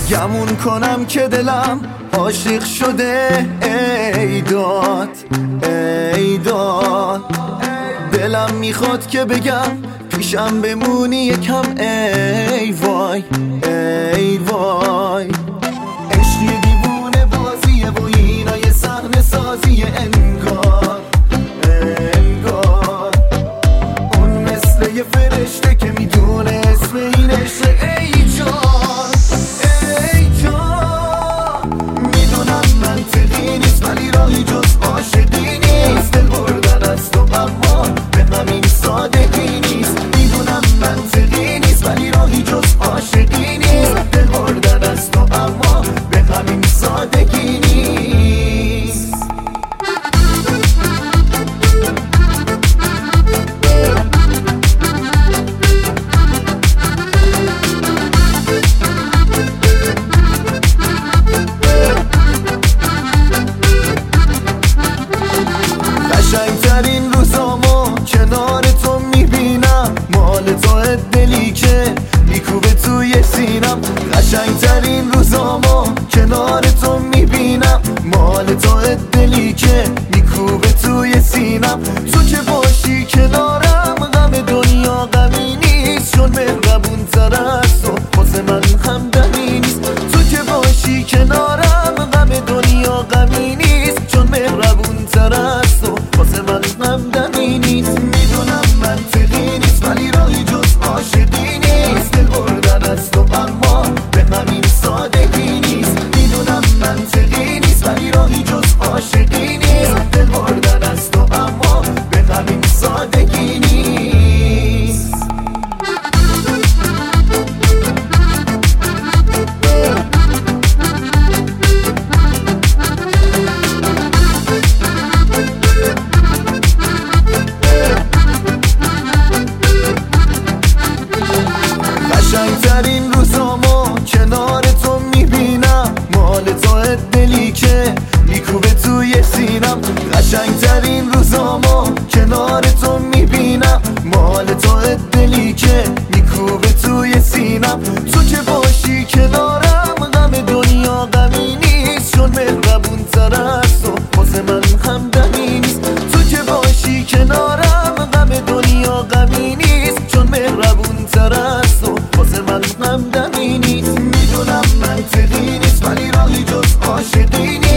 گمون کنم که دلم عاشق شده. ای داد ای داد، دلم میخواد که بگم پیشم بمونی یکم. ای وای ای وای، عشقی دیوونه بازیه و اینا یه صحنه سازیه. انگار انگار اون مثل یه فرشته که میدونه اسم این عشق. ای جان ای جان، میدونم منطقی نیست ولی راهی جز عاشقی نیست. دل بردن از تو اما به همین سادگی نیست. میدونم منطقی نیست ولی راهی جز عاشقی نیست. دل بردن از تو اما به همین سادگی نیست. قشنگترین روزامو کنار تو میبینم، مال تو دلی که میکوبه توی سینم. قشنگترین روزامو کنار تو میبینم، مال تو دلی که میکوبه توی سینم. تو که باشی کنارم غم دنیا غمی نیست، چون مهربون تر از تو واسه من همدمی نیست. تو که باشی کنارم غم دنیا غمی نیست، چون مهربون تر از تو واسه من همدمی نیست. میدونم منطقی نیست ولی راهی جز عاشقی نیست. دل بردن از تو اما به همین سادگی نیست. میدونم منطقی نیست ولی راهی جز عاشقی نیست. دل بردن از تو اما به همین سادگی نیست. قشنگترین روزامو کنار تو میبینم، مال تو دلی که میکوبه توی سینم. قشنگترین روزامو کنار تو میبینم، مال تو دلی که میکوبه توی سینم. تو که باشی کنارم غم دنیا غمی نیست، چون مهربون تر از تو واسه من همدمی نیست. تو که باشی کنارم غم دنیا غمی نیست، چون مهربون تر از تو واسه من همدمی نیست. میدونم منطقی نیست ولی راهی جز عاشقی نیست.